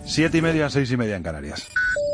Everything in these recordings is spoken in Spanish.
7:30, 6:30 en Canarias.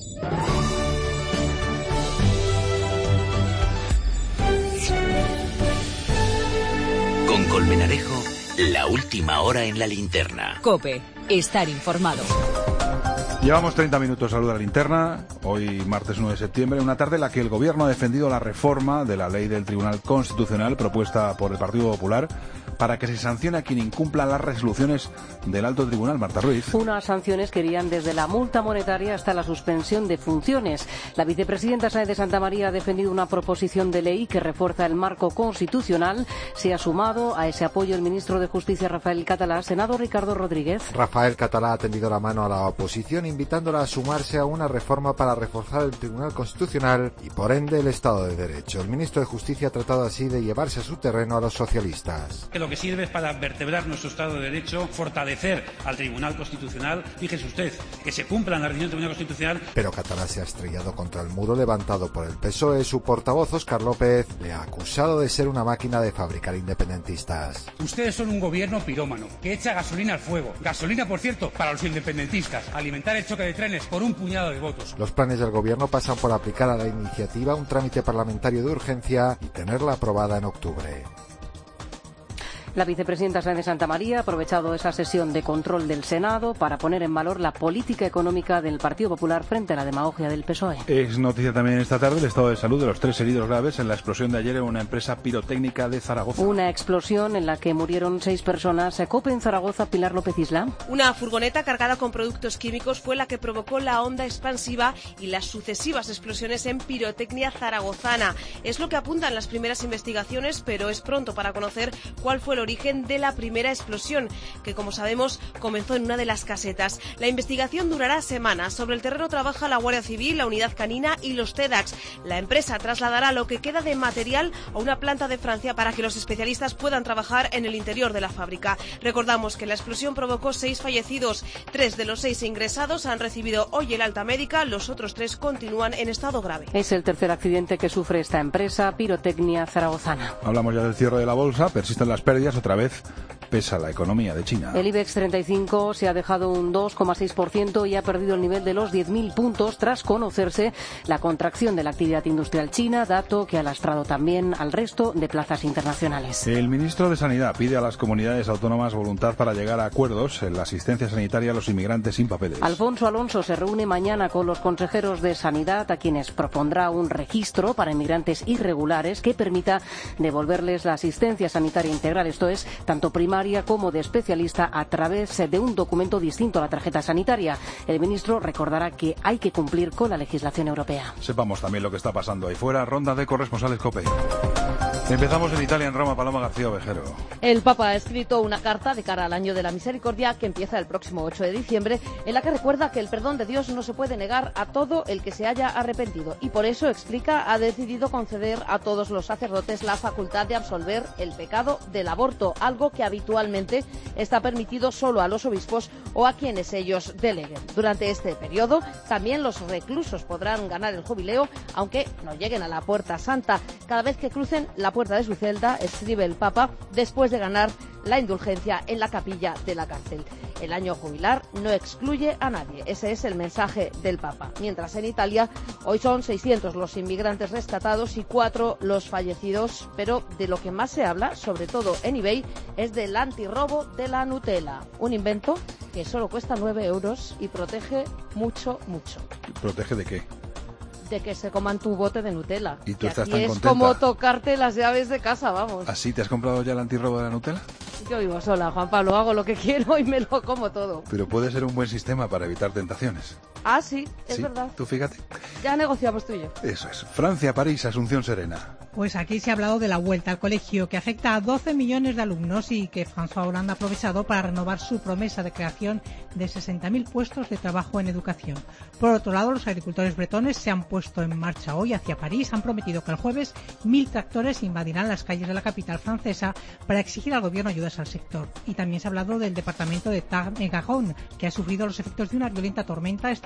Con Colmenarejo, la última hora en la linterna. COPE, estar informado. Llevamos 30 minutos a la linterna, hoy martes 1 de septiembre, una tarde en la que el Gobierno ha defendido la reforma de la ley del Tribunal Constitucional propuesta por el Partido Popular para que se sancione a quien incumpla las resoluciones del Alto Tribunal. Marta Ruiz. Unas sanciones que irían desde la multa monetaria hasta la suspensión de funciones. La vicepresidenta Sáenz de Santamaría ha defendido una proposición de ley que refuerza el marco constitucional. Se ha sumado a ese apoyo el ministro de Justicia, Rafael Catalá. Senado, Ricardo Rodríguez. Rafael Catalá ha tendido la mano a la oposición, invitándola a sumarse a una reforma para reforzar el Tribunal Constitucional y, por ende, el Estado de Derecho. El ministro de Justicia ha tratado así de llevarse a su terreno a los socialistas. Que sirve es para vertebrar nuestro Estado de Derecho, fortalecer al Tribunal Constitucional. Fíjese usted, que se cumplan las decisiones del Tribunal Constitucional. Pero Catalá se ha estrellado contra el muro levantado por el PSOE. Su portavoz, Óscar López, le ha acusado de ser una máquina de fabricar independentistas. Ustedes son un gobierno pirómano, que echa gasolina al fuego. Gasolina, por cierto, para los independentistas. Alimentar el choque de trenes por un puñado de votos. Los planes del gobierno pasan por aplicar a la iniciativa un trámite parlamentario de urgencia y tenerla aprobada en octubre. La vicepresidenta Sáenz de Santamaría ha aprovechado esa sesión de control del Senado para poner en valor la política económica del Partido Popular frente a la demagogia del PSOE. Es noticia también esta tarde el estado de salud de los 3 heridos graves en la explosión de ayer en una empresa pirotécnica de Zaragoza. Una explosión en la que murieron 6 personas. COPE en Zaragoza, Pilar López Isla. Una furgoneta cargada con productos químicos fue la que provocó la onda expansiva y las sucesivas explosiones en pirotecnia zaragozana. Es lo que apuntan las primeras investigaciones, pero es pronto para conocer cuál fue el origen de la primera explosión, que como sabemos comenzó en una de las casetas. La investigación durará semanas. Sobre el terreno trabaja la Guardia Civil, la Unidad Canina y los TEDx. La empresa trasladará lo que queda de material a una planta de Francia para que los especialistas puedan trabajar en el interior de la fábrica. Recordamos que la explosión provocó 6 fallecidos. 3 de los 6 ingresados han recibido hoy el alta médica, los otros 3 continúan en estado grave. Es el tercer accidente que sufre esta empresa, pirotecnia zaragozana. Hablamos ya del cierre de la bolsa, persisten las pérdidas, otra vez pesa la economía de China. El IBEX 35 se ha dejado un 2,6% y ha perdido el nivel de los 10.000 puntos tras conocerse la contracción de la actividad industrial china, dato que ha lastrado también al resto de plazas internacionales. El ministro de Sanidad pide a las comunidades autónomas voluntad para llegar a acuerdos en la asistencia sanitaria a los inmigrantes sin papeles. Alfonso Alonso se reúne mañana con los consejeros de Sanidad, a quienes propondrá un registro para inmigrantes irregulares que permita devolverles la asistencia sanitaria integral, esto es, tanto primaria como de especialista, a través de un documento distinto a la tarjeta sanitaria. El ministro recordará que hay que cumplir con la legislación europea. Sepamos también lo que está pasando ahí fuera. Ronda de corresponsales COPE. Empezamos en Italia, en Roma. Paloma García Ovejero. El Papa ha escrito una carta de cara al Año de la Misericordia que empieza el próximo 8 de diciembre, en la que recuerda que el perdón de Dios no se puede negar a todo el que se haya arrepentido, y por eso, explica, ha decidido conceder a todos los sacerdotes la facultad de absolver el pecado del aborto, algo que habitualmente está permitido solo a los obispos o a quienes ellos deleguen. Durante este periodo, también los reclusos podrán ganar el jubileo, aunque no lleguen a la Puerta Santa, cada vez que crucen la puerta de su celda, escribe el Papa, después de ganar la indulgencia en la capilla de la cárcel. El año jubilar no excluye a nadie. Ese es el mensaje del Papa. Mientras en Italia, hoy son 600 los inmigrantes rescatados y 4 los fallecidos, pero de lo que más se habla, sobre todo en eBay, es del antirrobo de la Nutella. Un invento que solo cuesta 9 euros y protege mucho, mucho. ¿Protege de qué? De que se coman tu bote de Nutella. ¿Y tú estás tan contenta? Es como tocarte las llaves de casa, vamos. ¿Así te has comprado ya el antirrobo de la Nutella? Yo vivo sola, Juan Pablo, hago lo que quiero y me lo como todo. Pero puede ser un buen sistema para evitar tentaciones. Ah, sí, es sí, verdad. Tú fíjate. Ya negociamos tú y yo. Eso es. Francia, París, Asunción Serena. Pues aquí se ha hablado de la vuelta al colegio, que afecta a 12 millones de alumnos y que François Hollande ha aprovechado para renovar su promesa de creación de 60.000 puestos de trabajo en educación. Por otro lado, los agricultores bretones se han puesto en marcha hoy hacia París. Han prometido que el jueves 1.000 tractores invadirán las calles de la capital francesa para exigir al gobierno ayudas al sector. Y también se ha hablado del departamento de Tarn-et-Garonne, que ha sufrido los efectos de una violenta tormenta esta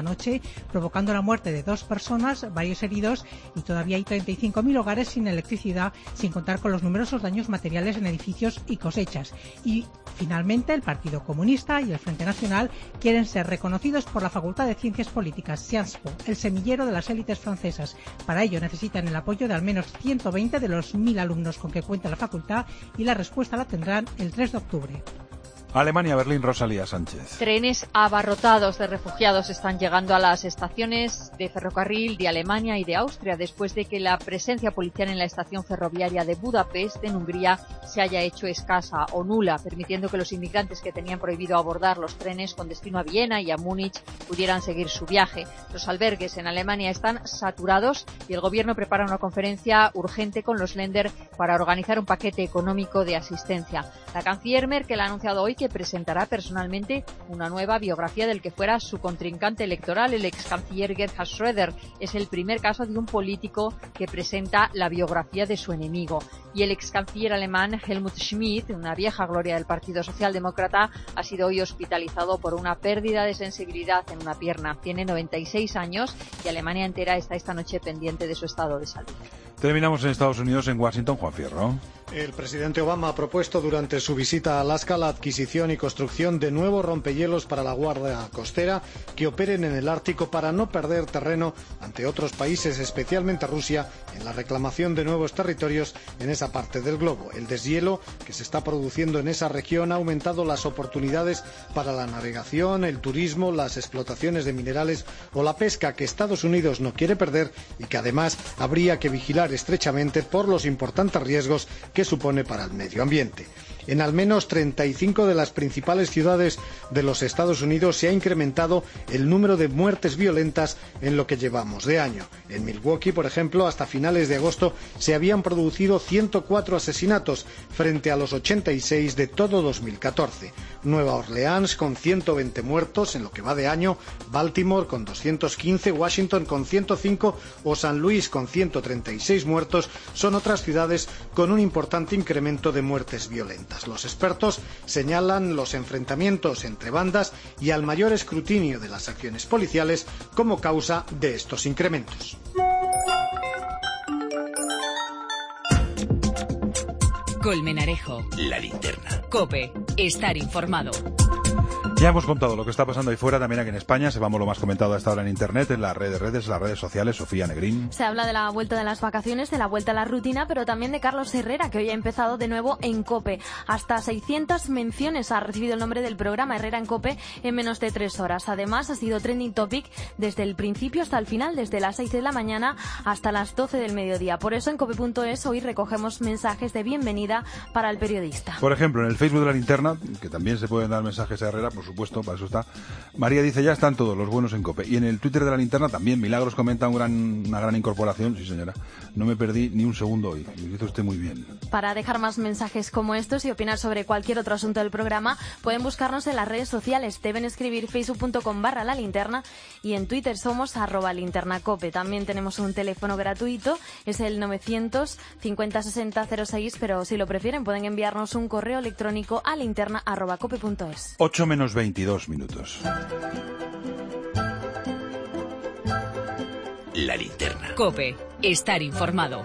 esta noche, provocando la muerte de 2 personas, varios heridos, y todavía hay 35.000 hogares sin electricidad, sin contar con los numerosos daños materiales en edificios y cosechas. Y finalmente el Partido Comunista y el Frente Nacional quieren ser reconocidos por la Facultad de Ciencias Políticas Sciences Po, el semillero de las élites francesas. Para ello necesitan el apoyo de al menos 120 de los 1.000 alumnos con que cuenta la facultad, y la respuesta la tendrán el 3 de octubre. Alemania, Berlín, Rosalía Sánchez. Trenes abarrotados de refugiados están llegando a las estaciones de ferrocarril de Alemania y de Austria después de que la presencia policial en la estación ferroviaria de Budapest, en Hungría, se haya hecho escasa o nula, permitiendo que los inmigrantes que tenían prohibido abordar los trenes con destino a Viena y a Múnich pudieran seguir su viaje. Los albergues en Alemania están saturados y el gobierno prepara una conferencia urgente con los Länder para organizar un paquete económico de asistencia. La canciller Merkel ha anunciado hoy que presentará personalmente una nueva biografía del que fuera su contrincante electoral, el ex canciller Gerhard Schröder. Es el primer caso de un político que presenta la biografía de su enemigo. Y el ex canciller alemán Helmut Schmidt, una vieja gloria del Partido Socialdemócrata, ha sido hoy hospitalizado por una pérdida de sensibilidad en una pierna. Tiene 96 años y Alemania entera está esta noche pendiente de su estado de salud. Terminamos en Estados Unidos, en Washington, Juan Fierro. El presidente Obama ha propuesto durante su visita a Alaska la adquisición y construcción de nuevos rompehielos para la Guardia Costera que operen en el Ártico para no perder terreno ante otros países, especialmente Rusia, en la reclamación de nuevos territorios en esa parte del globo. El deshielo que se está produciendo en esa región ha aumentado las oportunidades para la navegación, el turismo, las explotaciones de minerales o la pesca que Estados Unidos no quiere perder y que además habría que vigilar estrechamente por los importantes riesgos que supone para el medio ambiente. En al menos 35 de las principales ciudades de los Estados Unidos se ha incrementado el número de muertes violentas en lo que llevamos de año. En Milwaukee, por ejemplo, hasta finales de agosto se habían producido 104 asesinatos frente a los 86 de todo 2014. Nueva Orleans con 120 muertos en lo que va de año, Baltimore con 215, Washington con 105 o San Luis con 136 muertos son otras ciudades con un importante incremento de muertes violentas. Los expertos señalan los enfrentamientos entre bandas y al mayor escrutinio de las acciones policiales como causa de estos incrementos. Colmenarejo. La linterna. COPE. Estar informado. Ya hemos contado lo que está pasando ahí fuera, también aquí en España. Sepamos lo más comentado a esta hora en Internet, en las redes sociales. Sofía Negrín. Se habla de la vuelta de las vacaciones, de la vuelta a la rutina, pero también de Carlos Herrera, que hoy ha empezado de nuevo en COPE. Hasta 600 menciones ha recibido el nombre del programa Herrera en COPE en menos de 3 horas. Además, ha sido trending topic desde el principio hasta el final, desde las 6 de la mañana hasta las 12 del mediodía. Por eso en cope.es hoy recogemos mensajes de bienvenida para el periodista. Por ejemplo, en el Facebook de la linterna, que también se pueden dar mensajes a Herrera, por supuesto, para eso está. María dice, ya están todos los buenos en COPE. Y en el Twitter de la linterna también, Milagros comenta una gran incorporación. Sí, señora, no me perdí ni un segundo hoy. Lo hizo usted muy bien. Para dejar más mensajes como estos y opinar sobre cualquier otro asunto del programa, pueden buscarnos en las redes sociales. Deben escribir facebook.com/lalinterna y en Twitter somos @linternacope. También tenemos un teléfono gratuito, es el 900 50 60 06, pero si lo prefieren pueden enviarnos un correo electrónico a linterna@cope.es. 8 menos 22 minutos. La linterna. COPE. Estar informado.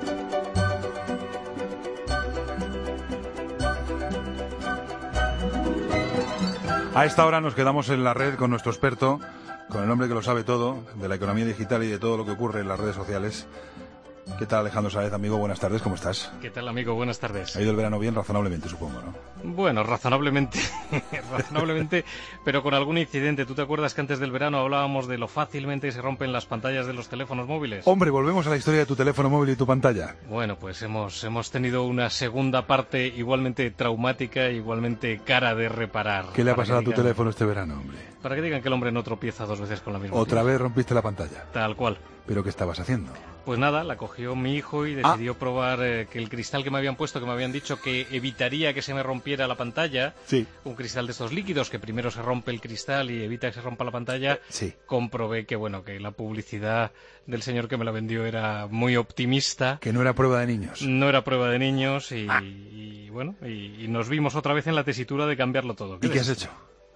A esta hora nos quedamos en la red con nuestro experto, con el hombre que lo sabe todo, de la economía digital y de todo lo que ocurre en las redes sociales. ¿Qué tal, Alejandro Sáez, amigo? Buenas tardes, ¿cómo estás? ¿Qué tal, amigo? Buenas tardes. Ha ido el verano bien, razonablemente, supongo, ¿no? Bueno, razonablemente, pero con algún incidente. ¿Tú te acuerdas que antes del verano hablábamos de lo fácilmente se rompen las pantallas de los teléfonos móviles? Hombre, volvemos a la historia de tu teléfono móvil y tu pantalla. Bueno, pues hemos tenido una segunda parte igualmente traumática, igualmente cara de reparar. ¿Qué le ha pasado a tu teléfono este verano, hombre? Para que digan que el hombre no tropieza 2 veces con la misma ¿Otra piedra. vez rompiste la pantalla? Tal cual. ¿Pero qué estabas haciendo? Pues nada, la cogió mi hijo y decidió probar que el cristal que me habían puesto, que me habían dicho que evitaría que se me rompiera la pantalla, sí. Un cristal de estos líquidos que primero se rompe el cristal y evita que se rompa la pantalla, sí. Comprobé que que la publicidad del señor que me la vendió era muy optimista. Que no era prueba de niños. No era prueba de niños y nos vimos otra vez en la tesitura de cambiarlo todo. ¿Y qué has hecho?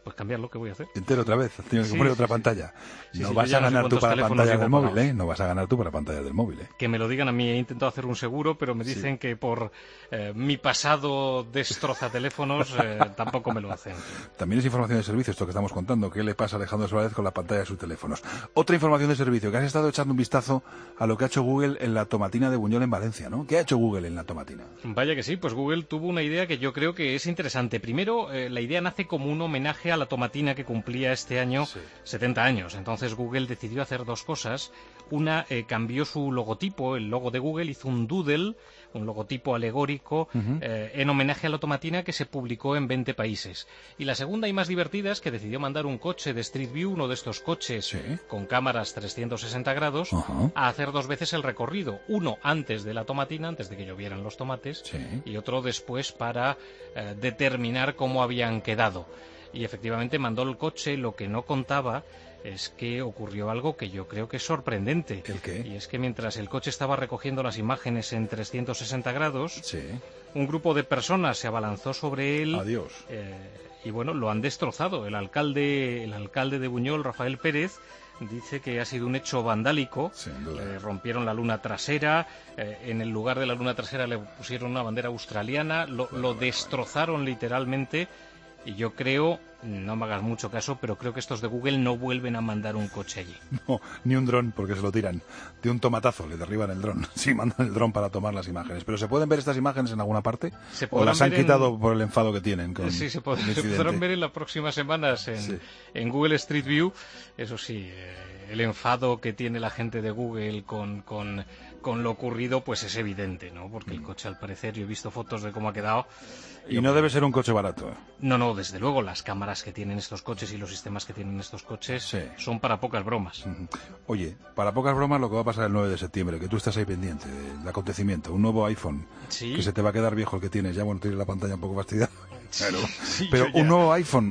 Pues cambiarlo, ¿qué voy a hacer? Entero otra vez, tienes que poner otra pantalla. No vas a ganar tú para pantalla del móvil, ¿eh? No vas a ganar tú para pantalla del móvil, ¿eh? Que me lo digan a mí, he intentado hacer un seguro, pero me dicen que por mi pasado destroza teléfonos tampoco me lo hacen. También es información de servicio esto que estamos contando. ¿Qué le pasa a Alejandro Suárez con la pantalla de sus teléfonos? Otra información de servicio, que has estado echando un vistazo a lo que ha hecho Google en la tomatina de Buñol en Valencia, ¿no? ¿Qué ha hecho Google en la tomatina? Vaya que sí, pues Google tuvo una idea que yo creo que es interesante. Primero, la idea nace como un homenaje a la tomatina que cumplía este año 70 años. Entonces Google decidió hacer dos cosas. Una, cambió su logotipo, el logo de Google, hizo un doodle, un logotipo alegórico, en homenaje a la tomatina que se publicó en 20 países. Y la segunda y más divertida es que decidió mandar un coche de Street View, uno de estos coches con cámaras 360 grados, a hacer 2 veces el recorrido. Uno antes de la tomatina, antes de que llovieran los tomates, y otro después para determinar cómo habían quedado. Y efectivamente mandó el coche. Lo que no contaba es que ocurrió algo que yo creo que es sorprendente. ¿El qué? Y es que mientras el coche estaba recogiendo las imágenes en 360 grados, un grupo de personas se abalanzó sobre él. Adiós. Y bueno, lo han destrozado. El alcalde de Buñol, Rafael Pérez, dice que ha sido un hecho vandálico. Rompieron la luna trasera, en el lugar de la luna trasera le pusieron una bandera australiana, lo destrozaron literalmente. Y yo creo, no me hagas mucho caso, pero creo que estos de Google no vuelven a mandar un coche allí. No, ni un dron, porque se lo tiran. De un tomatazo le derriban el dron. Sí, mandan el dron para tomar las imágenes. ¿Pero se pueden ver estas imágenes en alguna parte? ¿O las han quitado por el enfado que tienen? Sí, se podrán ver en las próximas semanas en Google Street View. Eso sí, el enfado que tiene la gente de Google con lo ocurrido, pues es evidente, ¿no? Porque el coche, al parecer, yo he visto fotos de cómo ha quedado. Y no debe ser un coche barato. No, desde luego, las cámaras que tienen estos coches y los sistemas que tienen estos coches son para pocas bromas. Oye, para pocas bromas lo que va a pasar el 9 de septiembre, que tú estás ahí pendiente del acontecimiento, un nuevo iPhone, que se te va a quedar viejo el que tienes, ya bueno, tienes la pantalla un poco fastidiada, pero un nuevo iPhone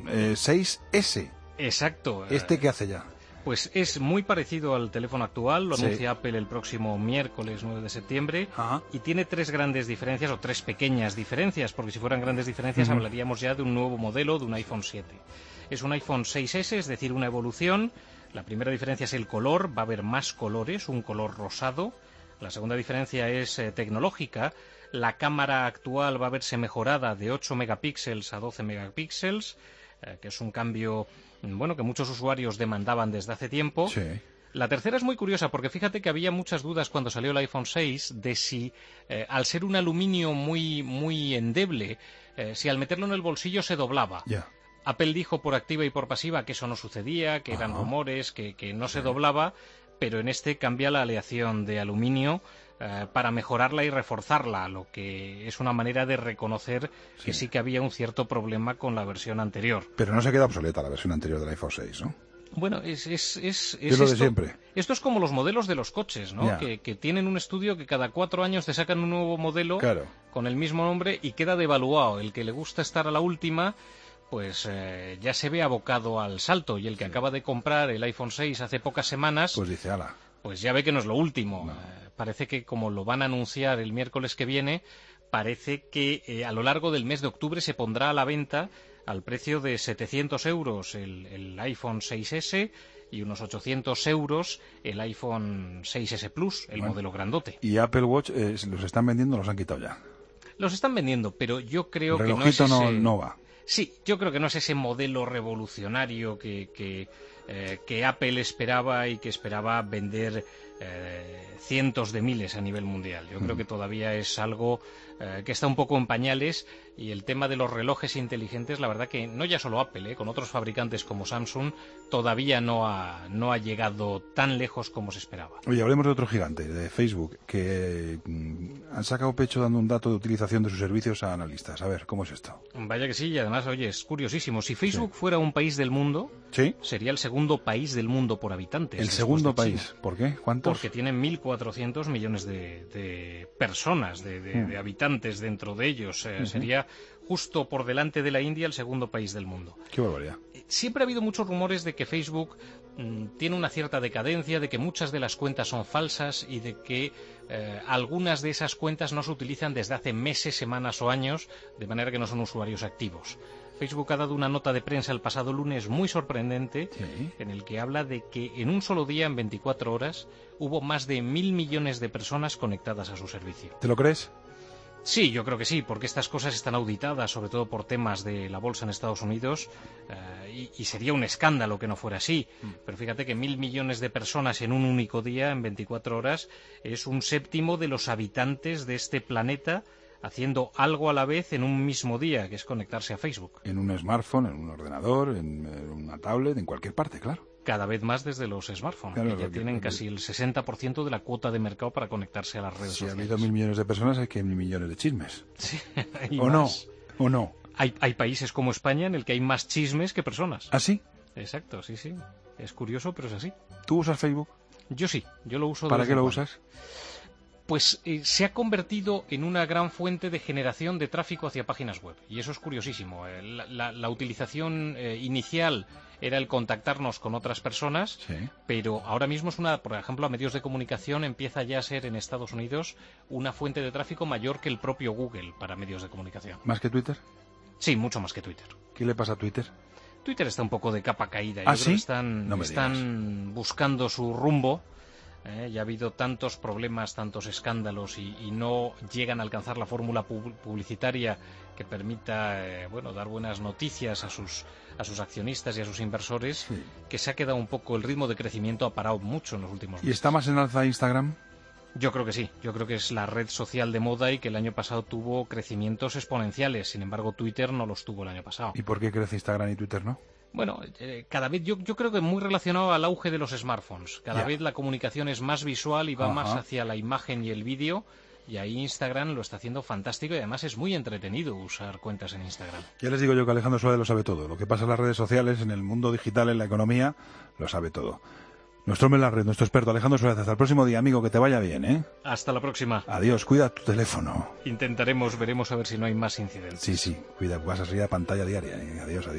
6S. Exacto. ¿Qué hace ya? Pues es muy parecido al teléfono actual, lo anuncia Apple el próximo miércoles 9 de septiembre, y tiene 3 grandes diferencias, o 3 pequeñas diferencias, porque si fueran grandes diferencias hablaríamos ya de un nuevo modelo, de un iPhone 7. Es un iPhone 6S, es decir, una evolución. La primera diferencia es el color, va a haber más colores, un color rosado. La segunda diferencia es tecnológica. La cámara actual va a verse mejorada de 8 megapíxeles a 12 megapíxeles, que es un cambio que muchos usuarios demandaban desde hace tiempo. La tercera es muy curiosa, porque fíjate que había muchas dudas cuando salió el iPhone 6 de si, al ser un aluminio muy endeble, si al meterlo en el bolsillo se doblaba. Apple dijo por activa y por pasiva que eso no sucedía, que eran rumores, que no se doblaba, pero en este cambia la aleación de aluminio para mejorarla y reforzarla, lo que es una manera de reconocer que sí que había un cierto problema con la versión anterior. Pero no se queda obsoleta la versión anterior del iPhone 6, ¿no? Bueno, es lo de siempre. Esto es como los modelos de los coches, ¿no? Que tienen un estudio que cada 4 años te sacan un nuevo modelo con el mismo nombre y queda devaluado. El que le gusta estar a la última, pues ya se ve abocado al salto, y el que acaba de comprar el iPhone 6 hace pocas semanas, pues dice, ala, pues ya ve que no es lo último. Parece que, como lo van a anunciar el miércoles que viene, parece que a lo largo del mes de octubre se pondrá a la venta al precio de 700 euros el iPhone 6S y unos 800 euros el iPhone 6S Plus, el modelo grandote. ¿Y Apple Watch los están vendiendo o los han quitado ya? Los están vendiendo, pero yo creo que no es ese... no va. Sí, yo creo que no es ese modelo revolucionario que Apple esperaba y que esperaba vender cientos de miles a nivel mundial. Yo creo que todavía es algo que está un poco en pañales, y el tema de los relojes inteligentes, la verdad que no ya solo Apple, con otros fabricantes como Samsung, todavía no ha llegado tan lejos como se esperaba. Oye, hablemos de otro gigante, de Facebook, que han sacado pecho dando un dato de utilización de sus servicios a analistas. A ver, ¿cómo es esto? Vaya que sí, y además, oye, es curiosísimo. Si Facebook fuera un país del mundo, sería el segundo país del mundo por habitantes. ¿El segundo país? ¿Por qué? ¿Cuántos? Porque tienen 1.400 millones de personas, de habitantes dentro de ellos. Sería justo por delante de la India el segundo país del mundo. ¡Qué barbaridad! Siempre ha habido muchos rumores de que Facebook tiene una cierta decadencia, de que muchas de las cuentas son falsas y de que algunas de esas cuentas no se utilizan desde hace meses, semanas o años, de manera que no son usuarios activos. Facebook ha dado una nota de prensa el pasado lunes muy sorprendente, en el que habla de que en un solo día, en 24 horas, hubo más de 1.000 millones de personas conectadas a su servicio. ¿Te lo crees? Sí, yo creo que sí, porque estas cosas están auditadas, sobre todo por temas de la bolsa en Estados Unidos, y sería un escándalo que no fuera así. Pero fíjate que 1.000 millones de personas en un único día, en 24 horas, es un séptimo de los habitantes de este planeta haciendo algo a la vez en un mismo día, que es conectarse a Facebook. En un smartphone, en un ordenador, en una tablet, en cualquier parte, claro. Cada vez más desde los smartphones, claro, que ya tienen casi el 60% de la cuota de mercado para conectarse a las redes sociales. Si ha habido 1.000 millones de personas, hay que 1.000 millones de chismes. Sí, ¿O no? ¿O no? Hay países como España en el que hay más chismes que personas. ¿Ah, sí? Exacto, sí. Es curioso, pero es así. ¿Tú usas Facebook? Yo sí, yo lo uso. ¿Para qué lo usas? Pues se ha convertido en una gran fuente de generación de tráfico hacia páginas web. Y eso es curiosísimo. La utilización inicial era el contactarnos con otras personas, pero ahora mismo es por ejemplo, a medios de comunicación empieza ya a ser en Estados Unidos una fuente de tráfico mayor que el propio Google para medios de comunicación. ¿Más que Twitter? Sí, mucho más que Twitter. ¿Qué le pasa a Twitter? Twitter está un poco de capa caída. ¿Ah, Yo creo sí? que están buscando su rumbo. Ya ha habido tantos problemas, tantos escándalos y no llegan a alcanzar la fórmula publicitaria que permita dar buenas noticias a sus accionistas y a sus inversores, que se ha quedado un poco, el ritmo de crecimiento ha parado mucho en los últimos meses. ¿Y está más en alza Instagram? Yo creo que sí, yo creo que es la red social de moda y que el año pasado tuvo crecimientos exponenciales, sin embargo Twitter no los tuvo el año pasado. ¿Y por qué crece Instagram y Twitter no? Bueno, cada vez yo creo que muy relacionado al auge de los smartphones. Cada vez la comunicación es más visual y va más hacia la imagen y el vídeo, y ahí Instagram lo está haciendo fantástico y además es muy entretenido usar cuentas en Instagram. Ya les digo yo que Alejandro Suárez lo sabe todo. Lo que pasa en las redes sociales, en el mundo digital, en la economía, lo sabe todo. Nuestro hombre en la red, nuestro experto Alejandro Suárez. Hasta el próximo día, amigo, que te vaya bien, ¿eh? Hasta la próxima. Adiós, cuida tu teléfono. Veremos a ver si no hay más incidentes. Sí, cuida, vas a salir a pantalla diaria. Adiós.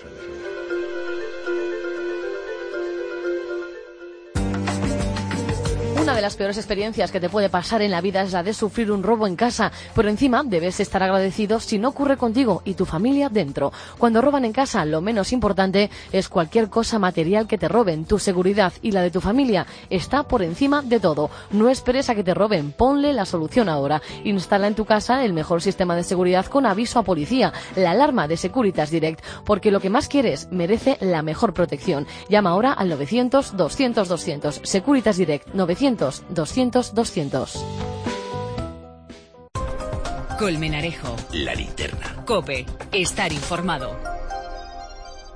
Una de las peores experiencias que te puede pasar en la vida es la de sufrir un robo en casa, pero encima debes estar agradecido si no ocurre contigo y tu familia dentro. Cuando roban en casa, lo menos importante es cualquier cosa material que te roben. Tu seguridad y la de tu familia está por encima de todo. No esperes a que te roben, ponle la solución ahora. Instala en tu casa el mejor sistema de seguridad con aviso a policía, la alarma de Securitas Direct, porque lo que más quieres merece la mejor protección. Llama ahora al 900-200-200. Securitas Direct, 900-200-200. Colmenarejo. La linterna. COPE. Estar informado.